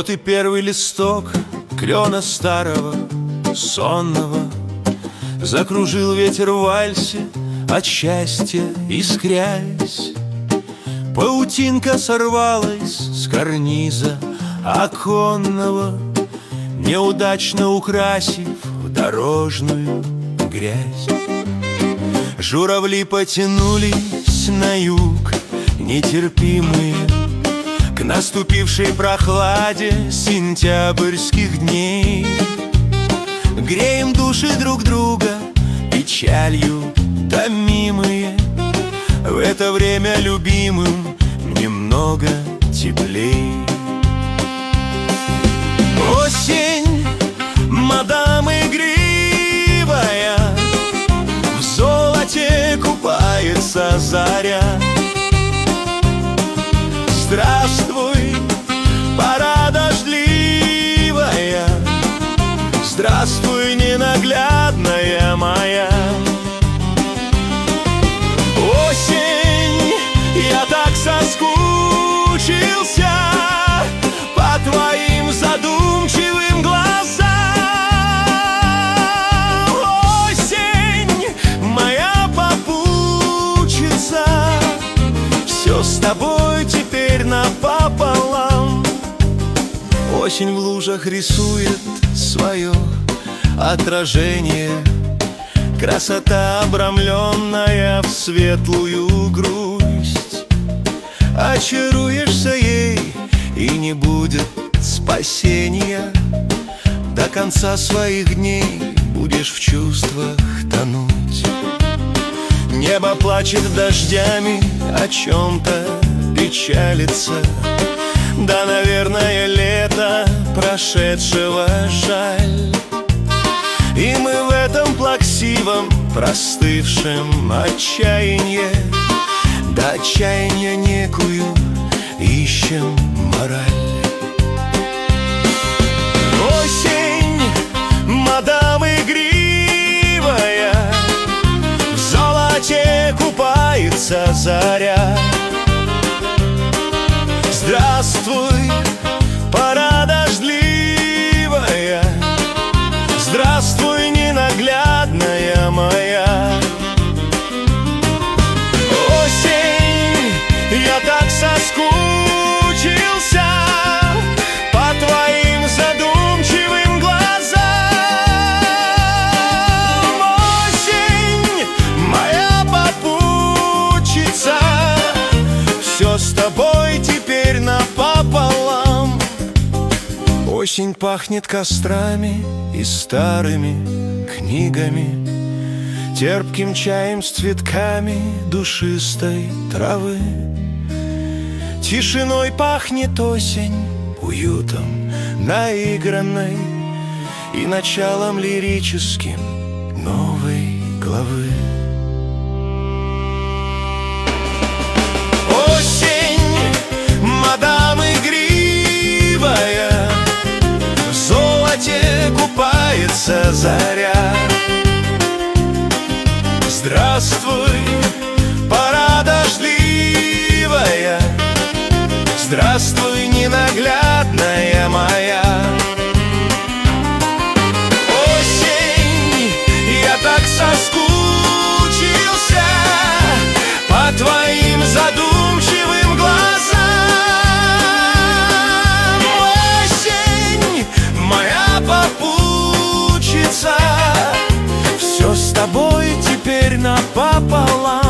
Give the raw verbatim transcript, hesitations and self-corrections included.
Вот и первый листок клена старого, сонного, закружил ветер в вальсе, от счастья искрясь. Паутинка сорвалась с карниза оконного, неудачно украсив дорожную грязь. Журавли потянулись на юг, нетерпимые к наступившей прохладе сентябрьских дней. Греем души друг друга печалью томимые, в это время любимым немного теплей. Осень, мадам игривая, в золоте купается заря. Здравствуй, пора дождливая, здравствуй, ненаглядная моя. Осень, я так соскучился по твоим задумчивым глазам. Осень, моя попутчица, все с тобой теперь напополам. Осень в лужах рисует свое отражение, красота, обрамленная в светлую грусть. Очаруешься ей, и не будет спасения. До конца своих дней будешь в чувствах тонуть. Небо плачет дождями, о чем-то печалится. Да, наверное, лето прошедшего жаль. И мы в этом плаксивом, простывшем отчаянье, до отчаяния некую ищем мораль. Осень, мадам игривая, в золоте купается заря. Здравствуй, пора дождливая, здравствуй, ненаглядная моя. Осень, я так соскучился по твоим задумчивым глазам. Осень, моя попутчица, все с тобой теперь напополам. Осень пахнет кострами и старыми книгами, терпким чаем с цветками душистой травы. Тишиной пахнет осень, уютом наигранной и началом лирическим новой главы. Осень, мадам игривая, в золоте купается заря. Здравствуй, пора дождливая, здравствуй, ненаглядная моя. Осень, я так соскучился по твоим задумчивым глазам. Осень, моя попутчица, все с тобой теперь напополам.